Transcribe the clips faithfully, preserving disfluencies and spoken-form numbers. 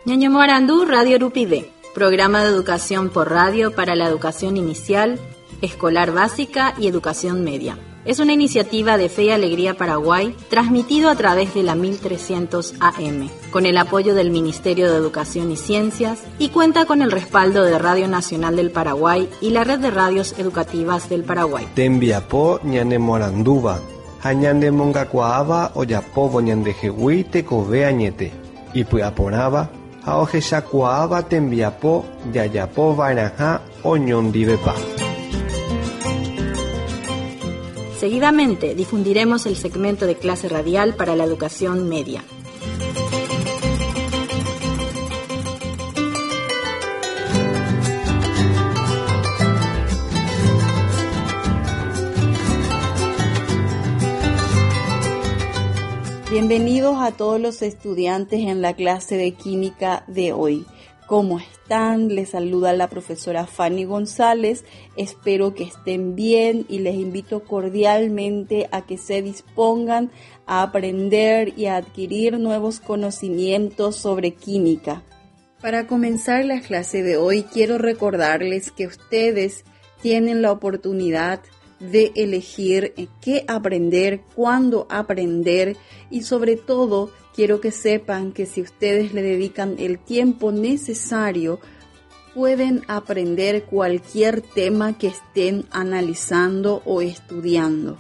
Ñaño Morandú, Radio Rupide, programa de educación por radio para la educación inicial, escolar básica y educación media. Es una iniciativa de Fe y Alegría Paraguay, transmitido a través de la mil trescientos A M, con el apoyo del Ministerio de Educación y Ciencias, y cuenta con el respaldo de Radio Nacional del Paraguay y la Red de Radios Educativas del Paraguay. Tembiapo ñane Moranduba, hañande mongacuaaba oyapobo ñande jehui tekove añete, y puyaporaba, haoje shakuaaba tembiapo yayapo vairaja oñondivepa. Seguidamente difundiremos el segmento de clase radial para la educación media. Bienvenidos a todos los estudiantes en la clase de química de hoy. ¿Cómo están? Les saluda la profesora Fanny González. Espero que estén bien y les invito cordialmente a que se dispongan a aprender y a adquirir nuevos conocimientos sobre química. Para comenzar la clase de hoy, quiero recordarles que ustedes tienen la oportunidad de elegir qué aprender, cuándo aprender y sobre todo quiero que sepan que si ustedes le dedican el tiempo necesario pueden aprender cualquier tema que estén analizando o estudiando.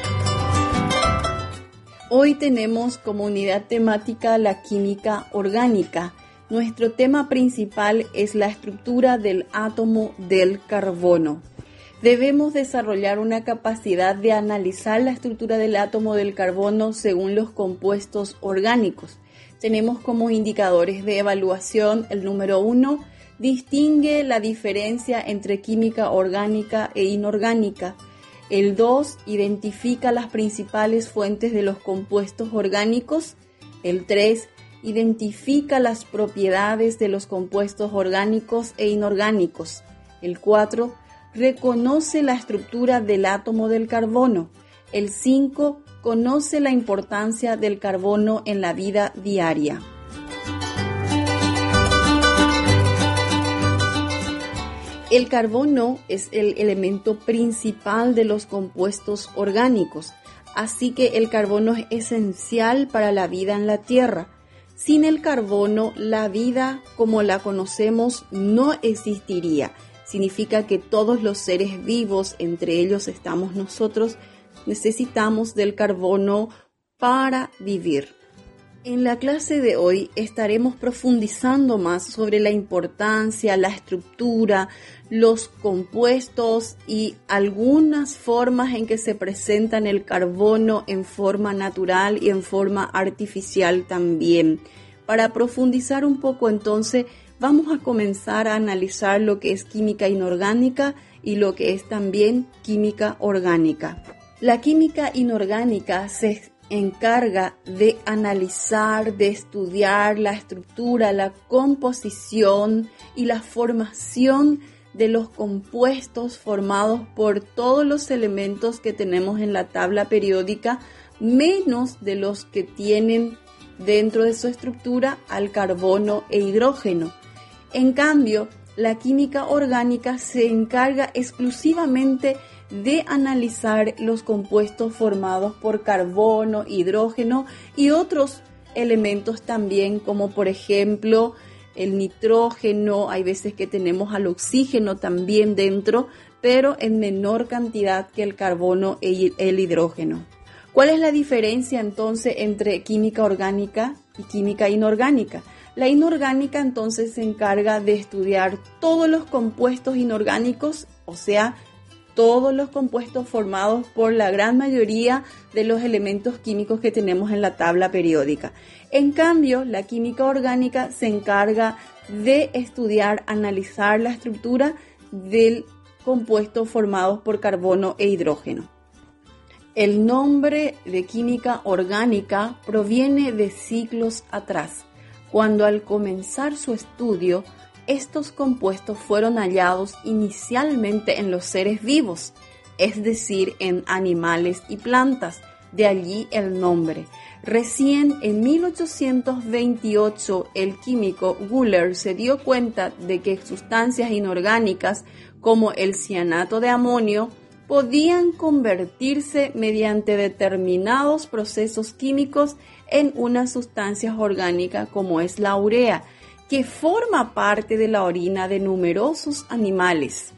Hoy tenemos como unidad temática la química orgánica. Nuestro tema principal es la estructura del átomo del carbono. Debemos desarrollar una capacidad de analizar la estructura del átomo del carbono según los compuestos orgánicos. Tenemos como indicadores de evaluación el número uno, distingue la diferencia entre química orgánica e inorgánica. El dos, identifica las principales fuentes de los compuestos orgánicos. El tres, identifica las propiedades de los compuestos orgánicos e inorgánicos. El cuatro, reconoce la estructura del átomo del carbono. El cinco, conoce la importancia del carbono en la vida diaria. El carbono es el elemento principal de los compuestos orgánicos, así que el carbono es esencial para la vida en la Tierra. Sin el carbono, la vida como la conocemos no existiría. Significa que todos los seres vivos, entre ellos estamos nosotros, necesitamos del carbono para vivir. En la clase de hoy estaremos profundizando más sobre la importancia, la estructura, los compuestos y algunas formas en que se presentan el carbono en forma natural y en forma artificial también. Para profundizar un poco entonces, vamos a comenzar a analizar lo que es química inorgánica y lo que es también química orgánica. La química inorgánica se encarga de analizar, de estudiar la estructura, la composición y la formación de los compuestos formados por todos los elementos que tenemos en la tabla periódica, menos de los que tienen dentro de su estructura al carbono e hidrógeno. En cambio, la química orgánica se encarga exclusivamente de analizar los compuestos formados por carbono, hidrógeno y otros elementos también, como por ejemplo el nitrógeno. Hay veces que tenemos al oxígeno también dentro, pero en menor cantidad que el carbono y el hidrógeno. ¿Cuál es la diferencia entonces entre química orgánica y química inorgánica? La inorgánica entonces se encarga de estudiar todos los compuestos inorgánicos, o sea, todos los compuestos formados por la gran mayoría de los elementos químicos que tenemos en la tabla periódica. En cambio, la química orgánica se encarga de estudiar, analizar la estructura del compuesto formados por carbono e hidrógeno. El nombre de química orgánica proviene de siglos atrás, cuando al comenzar su estudio, estos compuestos fueron hallados inicialmente en los seres vivos, es decir, en animales y plantas, de allí el nombre. Recién en mil ochocientos veintiocho el químico Wöhler se dio cuenta de que sustancias inorgánicas como el cianato de amonio podían convertirse mediante determinados procesos químicos en una sustancia orgánica como es la urea, que forma parte de la orina de numerosos animales.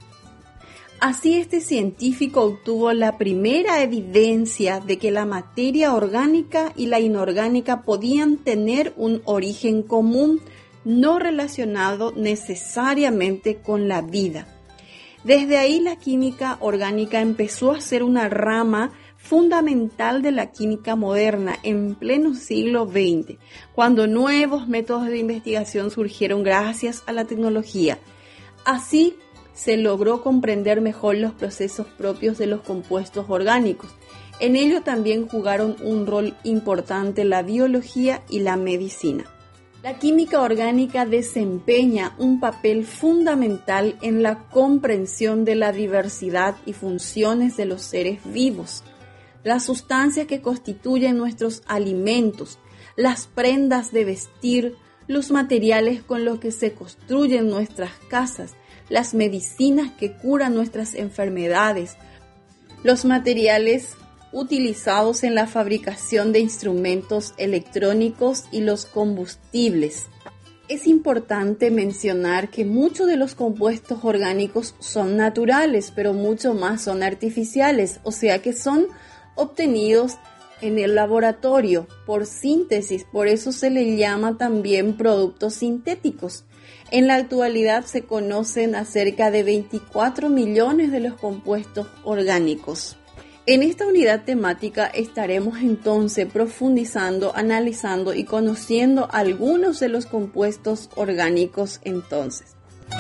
Así este científico obtuvo la primera evidencia de que la materia orgánica y la inorgánica podían tener un origen común, no relacionado necesariamente con la vida. Desde ahí la química orgánica empezó a ser una rama fundamental de la química moderna en pleno siglo veinte, cuando nuevos métodos de investigación surgieron gracias a la tecnología. Así se logró comprender mejor los procesos propios de los compuestos orgánicos. En ello también jugaron un rol importante la biología y la medicina. La química orgánica desempeña un papel fundamental en la comprensión de la diversidad y funciones de los seres vivos. Las sustancias que constituyen nuestros alimentos, las prendas de vestir, los materiales con los que se construyen nuestras casas, las medicinas que curan nuestras enfermedades, los materiales utilizados en la fabricación de instrumentos electrónicos y los combustibles. Es importante mencionar que muchos de los compuestos orgánicos son naturales, pero mucho más son artificiales, o sea que son obtenidos en el laboratorio por síntesis, por eso se le llama también productos sintéticos. En la actualidad se conocen a cerca de veinticuatro millones de los compuestos orgánicos. En esta unidad temática estaremos entonces profundizando, analizando y conociendo algunos de los compuestos orgánicos entonces.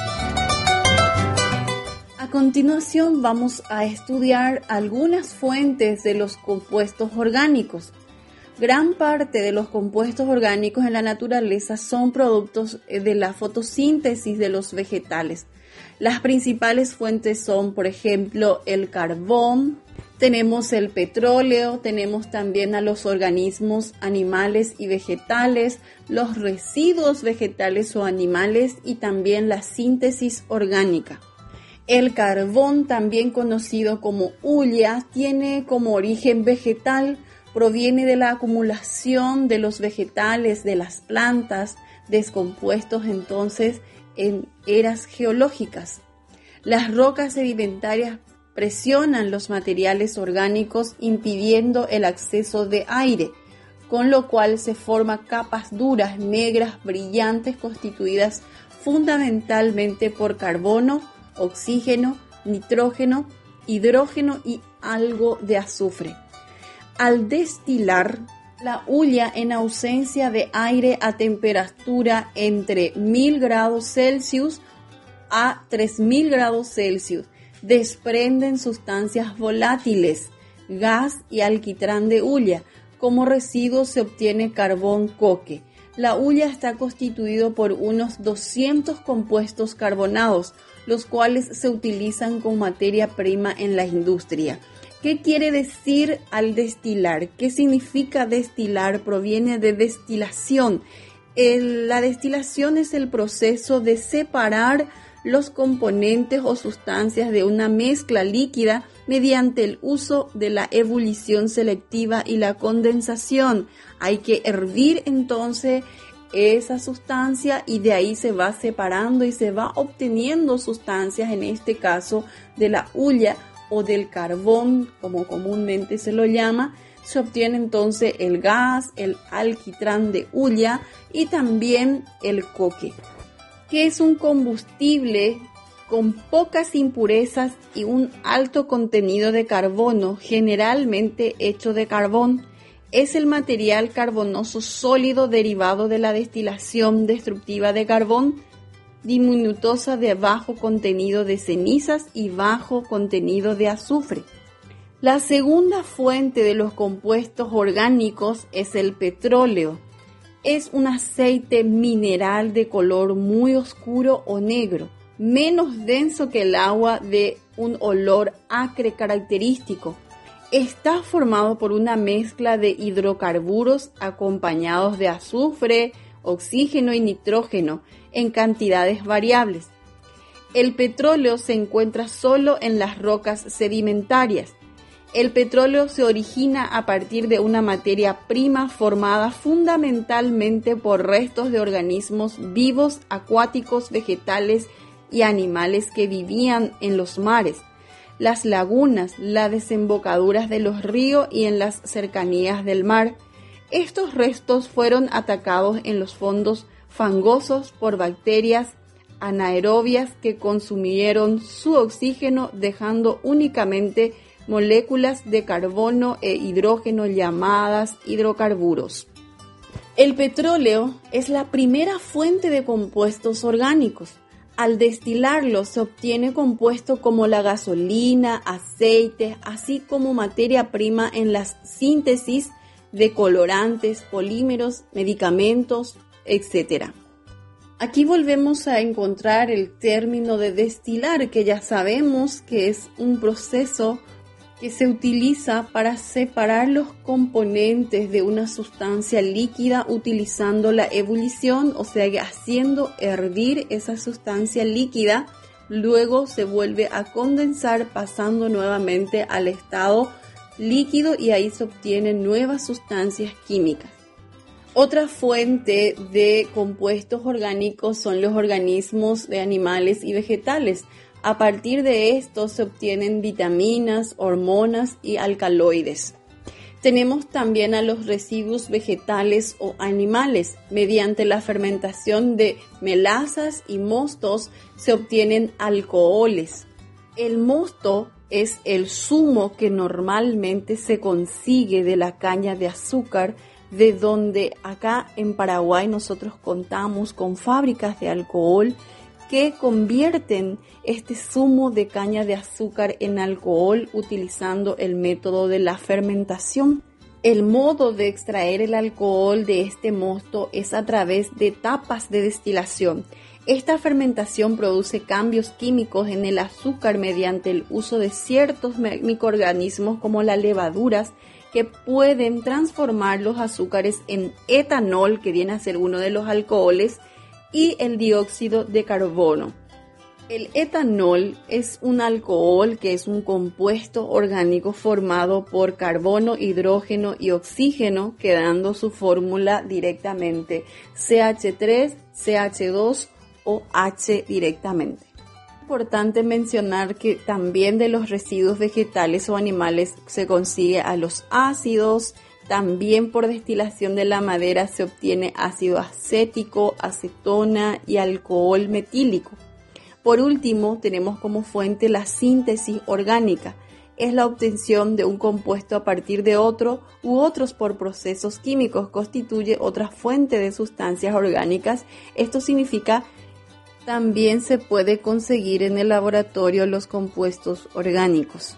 A continuación vamos a estudiar algunas fuentes de los compuestos orgánicos. Gran parte de los compuestos orgánicos en la naturaleza son productos de la fotosíntesis de los vegetales. Las principales fuentes son, por ejemplo, el carbón, tenemos el petróleo, tenemos también a los organismos animales y vegetales, los residuos vegetales o animales y también la síntesis orgánica. El carbón, también conocido como hulla, tiene como origen vegetal, proviene de la acumulación de los vegetales, de las plantas, descompuestos entonces en eras geológicas. Las rocas sedimentarias presionan los materiales orgánicos impidiendo el acceso de aire, con lo cual se forman capas duras, negras, brillantes, constituidas fundamentalmente por carbono, oxígeno, nitrógeno, hidrógeno y algo de azufre. Al destilar, la hulla en ausencia de aire a temperatura entre mil grados Celsius a tres mil grados Celsius desprenden sustancias volátiles, gas y alquitrán de hulla. Como residuo se obtiene carbón coque. La hulla está constituido por unos doscientos compuestos carbonados, los cuales se utilizan como materia prima en la industria. ¿Qué quiere decir al destilar? ¿Qué significa destilar? Proviene de destilación. El, la destilación es el proceso de separar los componentes o sustancias de una mezcla líquida mediante el uso de la ebullición selectiva y la condensación. Hay que hervir entonces esa sustancia y de ahí se va separando y se va obteniendo sustancias, en este caso de la hulla o del carbón, como comúnmente se lo llama. Se obtiene entonces el gas, el alquitrán de hulla y también el coque, que es un combustible con pocas impurezas y un alto contenido de carbono, generalmente hecho de carbón. Es el material carbonoso sólido derivado de la destilación destructiva de carbón, diminutosa de bajo contenido de cenizas y bajo contenido de azufre. La segunda fuente de los compuestos orgánicos es el petróleo. Es un aceite mineral de color muy oscuro o negro, menos denso que el agua, de un olor acre característico. Está formado por una mezcla de hidrocarburos acompañados de azufre, oxígeno y nitrógeno en cantidades variables. El petróleo se encuentra solo en las rocas sedimentarias. El petróleo se origina a partir de una materia prima formada fundamentalmente por restos de organismos vivos, acuáticos, vegetales y animales que vivían en los mares, las lagunas, las desembocaduras de los ríos y en las cercanías del mar. Estos restos fueron atacados en los fondos fangosos por bacterias anaerobias que consumieron su oxígeno, dejando únicamente moléculas de carbono e hidrógeno llamadas hidrocarburos. El petróleo es la primera fuente de compuestos orgánicos. Al destilarlo se obtiene compuestos como la gasolina, aceite, así como materia prima en la síntesis de colorantes, polímeros, medicamentos, etcétera. Aquí volvemos a encontrar el término de destilar, que ya sabemos que es un proceso que se utiliza para separar los componentes de una sustancia líquida utilizando la ebullición, o sea, haciendo hervir esa sustancia líquida, luego se vuelve a condensar pasando nuevamente al estado líquido y ahí se obtienen nuevas sustancias químicas. Otra fuente de compuestos orgánicos son los organismos de animales y vegetales. A partir de estos se obtienen vitaminas, hormonas y alcaloides. Tenemos también a los residuos vegetales o animales. Mediante la fermentación de melazas y mostos se obtienen alcoholes. El mosto es el zumo que normalmente se consigue de la caña de azúcar, de donde acá en Paraguay nosotros contamos con fábricas de alcohol que convierten este zumo de caña de azúcar en alcohol utilizando el método de la fermentación. El modo de extraer el alcohol de este mosto es a través de etapas de destilación. Esta fermentación produce cambios químicos en el azúcar mediante el uso de ciertos microorganismos como las levaduras que pueden transformar los azúcares en etanol, que viene a ser uno de los alcoholes, y el dióxido de carbono. El etanol es un alcohol que es un compuesto orgánico formado por carbono, hidrógeno y oxígeno, quedando su fórmula directamente C H tres, C H dos o H directamente. Es importante mencionar que también de los residuos vegetales o animales se consigue a los ácidos. También por destilación de la madera se obtiene ácido acético, acetona y alcohol metílico. Por último, tenemos como fuente la síntesis orgánica. Es la obtención de un compuesto a partir de otro u otros por procesos químicos. Constituye otra fuente de sustancias orgánicas. Esto significa también se puede conseguir en el laboratorio los compuestos orgánicos.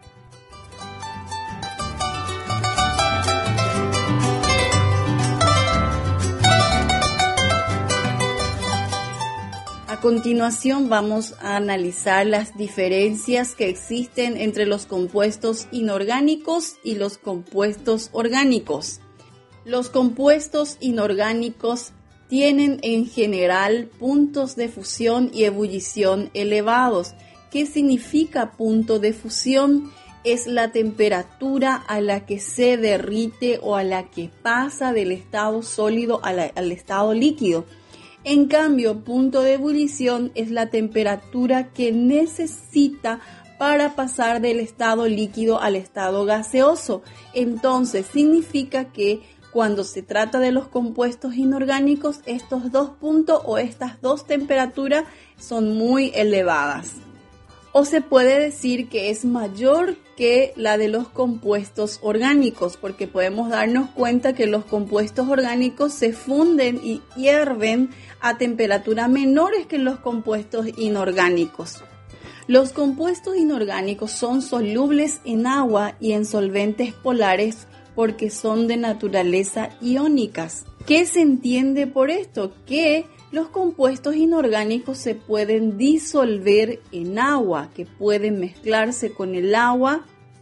A continuación vamos a analizar las diferencias que existen entre los compuestos inorgánicos y los compuestos orgánicos. Los compuestos inorgánicos tienen en general puntos de fusión y ebullición elevados. ¿Qué significa punto de fusión? Es la temperatura a la que se derrite o a la que pasa del estado sólido a la, al estado líquido. En cambio, punto de ebullición es la temperatura que necesita para pasar del estado líquido al estado gaseoso. Entonces, significa que cuando se trata de los compuestos inorgánicos, estos dos puntos o estas dos temperaturas son muy elevadas. O se puede decir que es mayor que la de los compuestos orgánicos, porque podemos darnos cuenta que los compuestos orgánicos se funden y hierven a temperaturas menores que los compuestos inorgánicos. Los compuestos inorgánicos son solubles en agua y en solventes polares porque son de naturaleza iónicas. ¿Qué se entiende por esto? Que los compuestos inorgánicos se pueden disolver en agua, que pueden mezclarse con el agua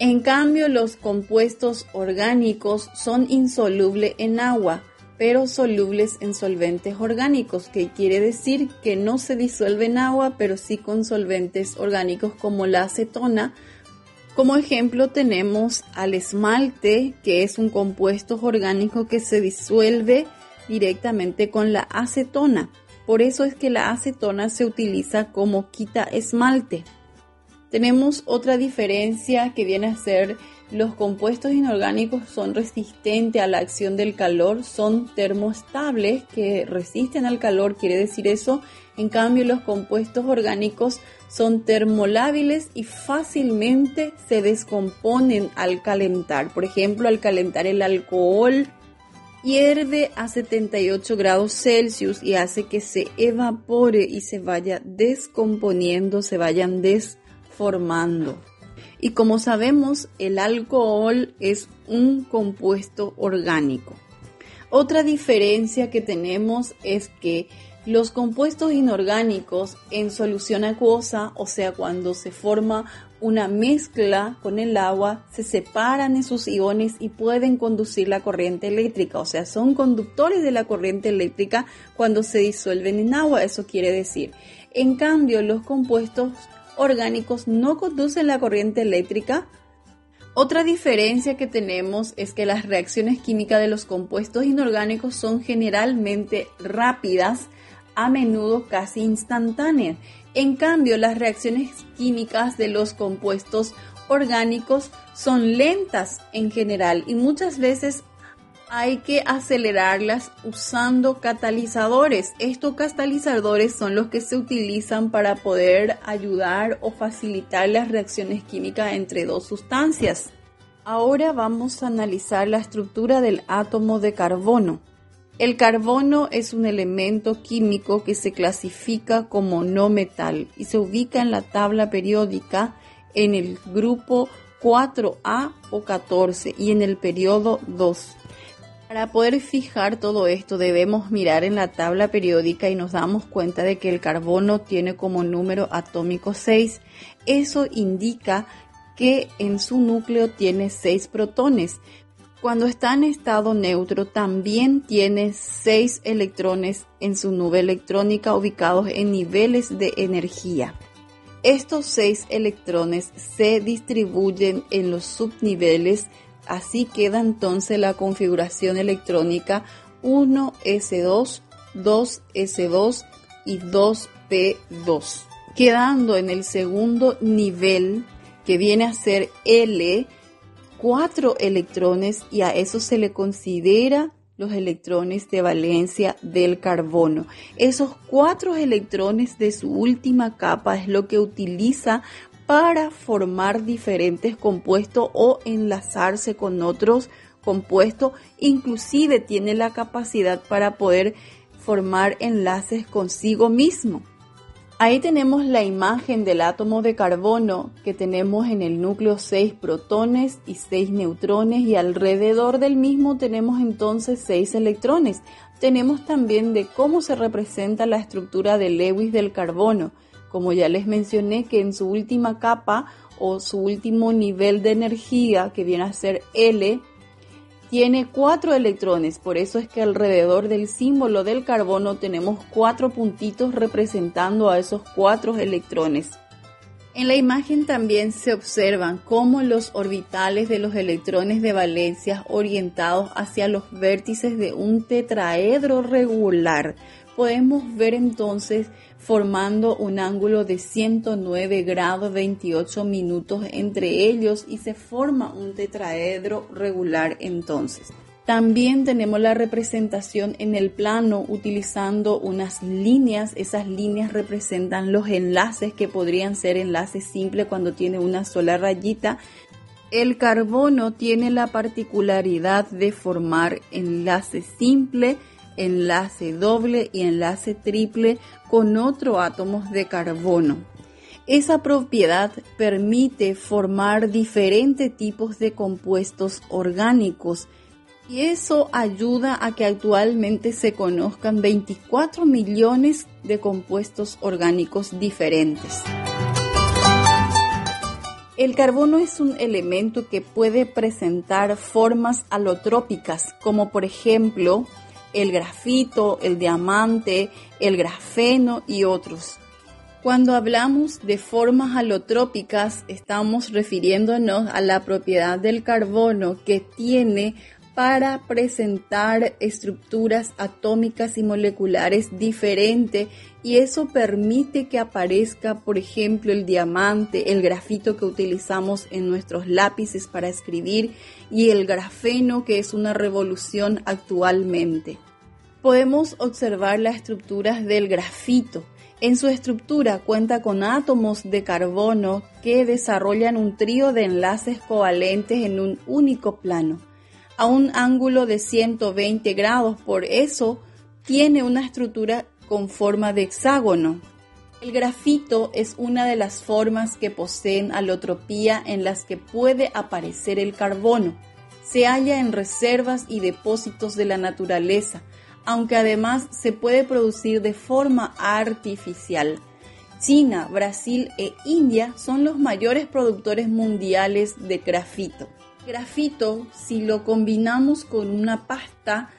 En cambio, los compuestos orgánicos son insolubles en agua, pero solubles en solventes orgánicos, que quiere decir que no se disuelve en agua, pero sí con solventes orgánicos como la acetona. Como ejemplo tenemos al esmalte, que es un compuesto orgánico que se disuelve directamente con la acetona. Por eso es que la acetona se utiliza como quita esmalte. Tenemos otra diferencia que viene a ser los compuestos inorgánicos son resistentes a la acción del calor, son termoestables que resisten al calor, quiere decir eso. En cambio, los compuestos orgánicos son termolábiles y fácilmente se descomponen al calentar. Por ejemplo, al calentar el alcohol, hierve a setenta y ocho grados Celsius y hace que se evapore y se vaya descomponiendo, se vayan desformando. Y como sabemos, el alcohol es un compuesto orgánico. Otra diferencia que tenemos es que los compuestos inorgánicos en solución acuosa, o sea, cuando se forma una mezcla con el agua, se separan esos iones y pueden conducir la corriente eléctrica, o sea, son conductores de la corriente eléctrica cuando se disuelven en agua, eso quiere decir. En cambio, los compuestos orgánicos no conducen la corriente eléctrica. Otra diferencia que tenemos es que las reacciones químicas de los compuestos inorgánicos son generalmente rápidas, a menudo casi instantáneas. En cambio, las reacciones químicas de los compuestos orgánicos son lentas en general y muchas veces hay que acelerarlas usando catalizadores. Estos catalizadores son los que se utilizan para poder ayudar o facilitar las reacciones químicas entre dos sustancias. Ahora vamos a analizar la estructura del átomo de carbono. El carbono es un elemento químico que se clasifica como no metal y se ubica en la tabla periódica en el grupo cuatro A o catorce y en el periodo dos. Para poder fijar todo esto debemos mirar en la tabla periódica y nos damos cuenta de que el carbono tiene como número atómico seis. Eso indica que en su núcleo tiene seis protones. Cuando está en estado neutro también tiene seis electrones en su nube electrónica ubicados en niveles de energía. Estos seis electrones se distribuyen en los subniveles, así queda entonces la configuración electrónica uno ese dos, dos ese dos y dos pe dos, quedando en el segundo nivel que viene a ser L, cuatro electrones y a eso se le considera los electrones de valencia del carbono. Esos cuatro electrones de su última capa es lo que utiliza para formar diferentes compuestos o enlazarse con otros compuestos. Inclusive tiene la capacidad para poder formar enlaces consigo mismo. Ahí tenemos la imagen del átomo de carbono que tenemos en el núcleo seis protones y seis neutrones y alrededor del mismo tenemos entonces seis electrones. Tenemos también de cómo se representa la estructura de Lewis del carbono. Como ya les mencioné que en su última capa o su último nivel de energía que viene a ser L, tiene cuatro electrones, por eso es que alrededor del símbolo del carbono tenemos cuatro puntitos representando a esos cuatro electrones. En la imagen también se observan cómo los orbitales de los electrones de valencia orientados hacia los vértices de un tetraedro regular. Podemos ver entonces formando un ángulo de ciento nueve grados veintiocho minutos entre ellos y se forma un tetraedro regular entonces. También tenemos la representación en el plano utilizando unas líneas. Esas líneas representan los enlaces que podrían ser enlaces simples cuando tiene una sola rayita. El carbono tiene la particularidad de formar enlace simple, enlace doble y enlace triple con otros átomos de carbono. Esa propiedad permite formar diferentes tipos de compuestos orgánicos y eso ayuda a que actualmente se conozcan veinticuatro millones de compuestos orgánicos diferentes. El carbono es un elemento que puede presentar formas alotrópicas, como por ejemplo el grafito, el diamante, el grafeno y otros. Cuando hablamos de formas alotrópicas, estamos refiriéndonos a la propiedad del carbono que tiene para presentar estructuras atómicas y moleculares diferentes, y eso permite que aparezca, por ejemplo, el diamante, el grafito que utilizamos en nuestros lápices para escribir y el grafeno, que es una revolución actualmente. Podemos observar las estructuras del grafito. En su estructura cuenta con átomos de carbono que desarrollan un trío de enlaces covalentes en un único plano, a un ángulo de ciento veinte grados, por eso tiene una estructura con forma de hexágono. El grafito es una de las formas que poseen alotropía en las que puede aparecer el carbono. Se halla en reservas y depósitos de la naturaleza, aunque además se puede producir de forma artificial. China, Brasil e India son los mayores productores mundiales de grafito. Grafito, si lo combinamos con una pasta,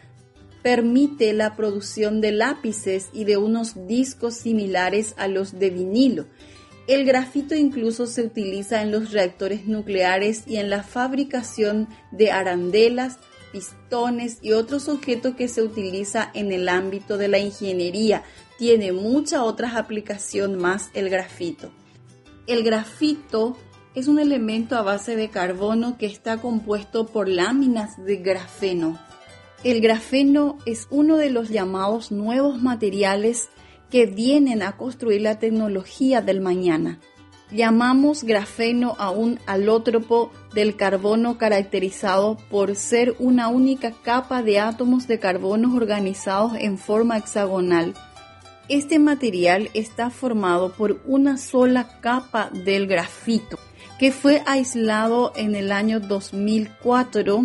permite la producción de lápices y de unos discos similares a los de vinilo. El grafito incluso se utiliza en los reactores nucleares y en la fabricación de arandelas, pistones y otros objetos que se utiliza en el ámbito de la ingeniería. Tiene muchas otras aplicaciones más el grafito. El grafito es un elemento a base de carbono que está compuesto por láminas de grafeno. El grafeno es uno de los llamados nuevos materiales que vienen a construir la tecnología del mañana. Llamamos grafeno a un alótropo del carbono caracterizado por ser una única capa de átomos de carbono organizados en forma hexagonal. Este material está formado por una sola capa del grafito, que fue aislado en el año dos mil cuatro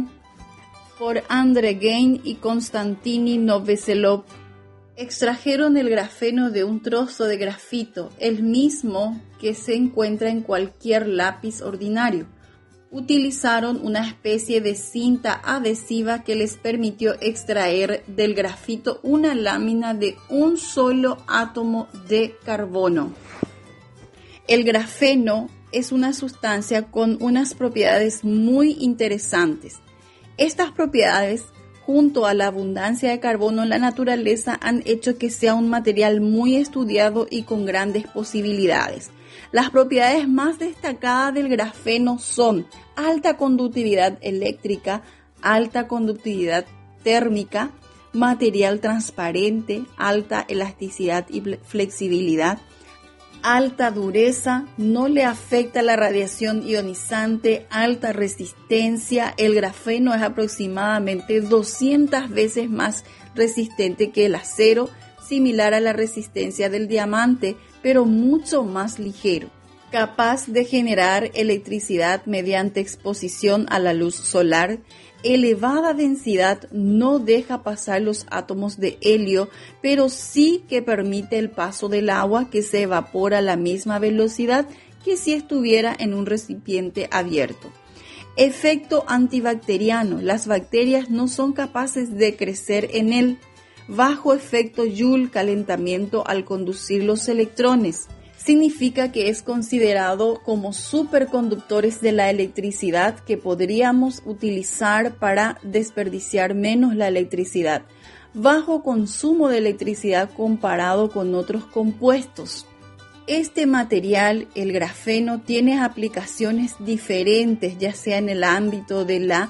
por André Geim y Konstantin Novoselov. Extrajeron el grafeno de un trozo de grafito, el mismo que se encuentra en cualquier lápiz ordinario. Utilizaron una especie de cinta adhesiva que les permitió extraer del grafito una lámina de un solo átomo de carbono. El grafeno es una sustancia con unas propiedades muy interesantes. Estas propiedades, junto a la abundancia de carbono en la naturaleza, han hecho que sea un material muy estudiado y con grandes posibilidades. Las propiedades más destacadas del grafeno son alta conductividad eléctrica, alta conductividad térmica, material transparente, alta elasticidad y flexibilidad, alta dureza, no le afecta la radiación ionizante, alta resistencia. El grafeno es aproximadamente doscientas veces más resistente que el acero, similar a la resistencia del diamante, pero mucho más ligero. Capaz de generar electricidad mediante exposición a la luz solar, elevada densidad, no deja pasar los átomos de helio, pero sí que permite el paso del agua, que se evapora a la misma velocidad que si estuviera en un recipiente abierto. Efecto antibacteriano. Las bacterias no son capaces de crecer en él. Bajo efecto Joule, calentamiento al conducir los electrones. Significa que es considerado como superconductores de la electricidad, que podríamos utilizar para desperdiciar menos la electricidad. Bajo consumo de electricidad comparado con otros compuestos. Este material, el grafeno, tiene aplicaciones diferentes, ya sea en el ámbito de la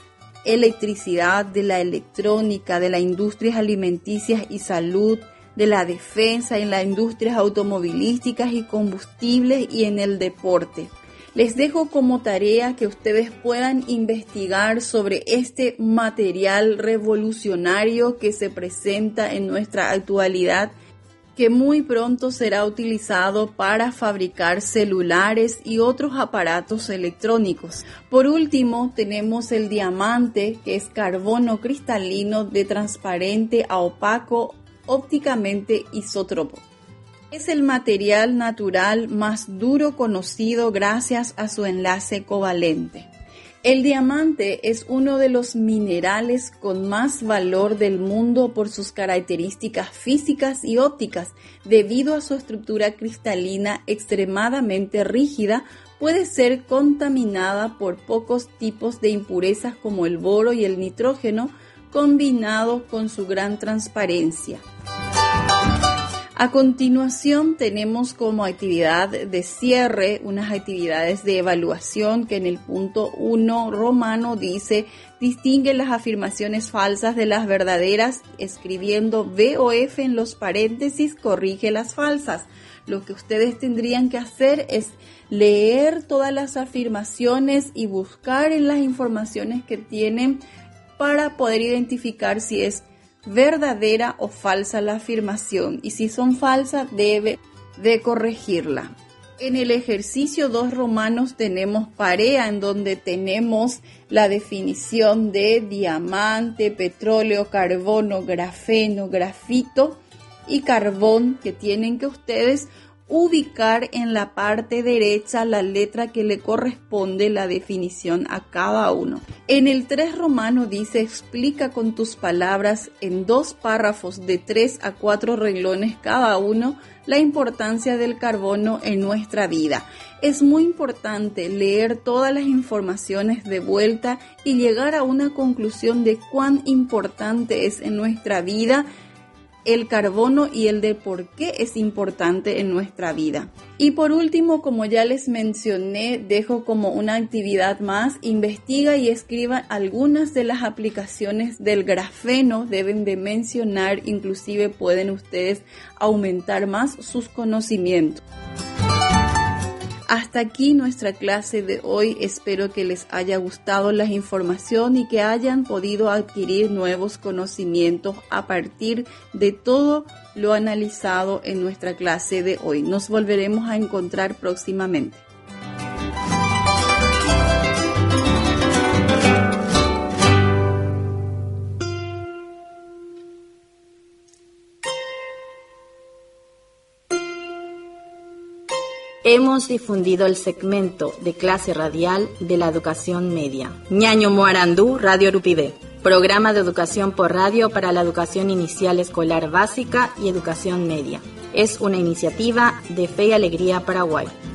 electricidad, de la electrónica, de las industrias alimenticias y salud, de la defensa, en las industrias automovilísticas y combustibles y en el deporte. Les dejo como tarea que ustedes puedan investigar sobre este material revolucionario que se presenta en nuestra actualidad, que muy pronto será utilizado para fabricar celulares y otros aparatos electrónicos. Por último, tenemos el diamante, que es carbono cristalino de transparente a opaco, ópticamente isótropo. Es el material natural más duro conocido gracias a su enlace covalente. El diamante es uno de los minerales con más valor del mundo por sus características físicas y ópticas. Debido a su estructura cristalina extremadamente rígida, puede ser contaminada por pocos tipos de impurezas como el boro y el nitrógeno, combinados con su gran transparencia. A continuación tenemos como actividad de cierre unas actividades de evaluación que en el punto uno romano dice: distingue las afirmaciones falsas de las verdaderas escribiendo V o F en los paréntesis, corrige las falsas. Lo que ustedes tendrían que hacer es leer todas las afirmaciones y buscar en las informaciones que tienen para poder identificar si es verdadera o falsa la afirmación, y si son falsas debe de corregirla. En el ejercicio dos romanos tenemos Parea, en donde tenemos la definición de diamante, petróleo, carbono, grafeno, grafito y carbón, que tienen que ustedes ubicar en la parte derecha la letra que le corresponde la definición a cada uno. En el tres romano dice: explica con tus palabras en dos párrafos de tres a cuatro renglones cada uno la importancia del carbono en nuestra vida. Es muy importante leer todas las informaciones de vuelta y llegar a una conclusión de cuán importante es en nuestra vida el carbono y el de por qué es importante en nuestra vida. Y por último, como ya les mencioné, dejo como una actividad más: investiga y escriba algunas de las aplicaciones del grafeno. Deben de mencionar, inclusive pueden ustedes aumentar más sus conocimientos. Hasta aquí nuestra clase de hoy. Espero que les haya gustado la información y que hayan podido adquirir nuevos conocimientos a partir de todo lo analizado en nuestra clase de hoy. Nos volveremos a encontrar próximamente. Hemos difundido el segmento de clase radial de la educación media. Ñaño Moarandú, Radio Urupide. Programa de educación por radio para la educación inicial escolar básica y educación media. Es una iniciativa de Fe y Alegría Paraguay.